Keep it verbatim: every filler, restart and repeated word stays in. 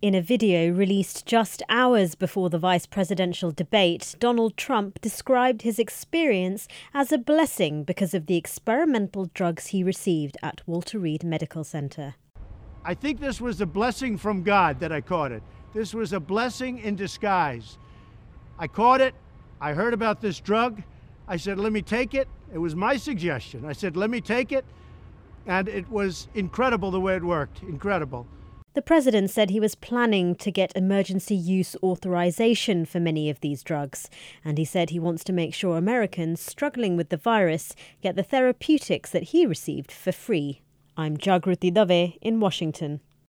In a video released just hours before the vice presidential debate, Donald Trump described his experience as a blessing because of the experimental drugs he received at Walter Reed Medical Center. I think this was a blessing from God that I caught it. This was a blessing in disguise. I caught it. I heard about this drug. I said, let me take it. It was my suggestion. I said, let me take it. And it was incredible the way it worked. Incredible. The president said he was planning to get emergency use authorization for many of these drugs. And he said he wants to make sure Americans struggling with the virus get the therapeutics that he received for free. I'm Jagruti Dave in Washington.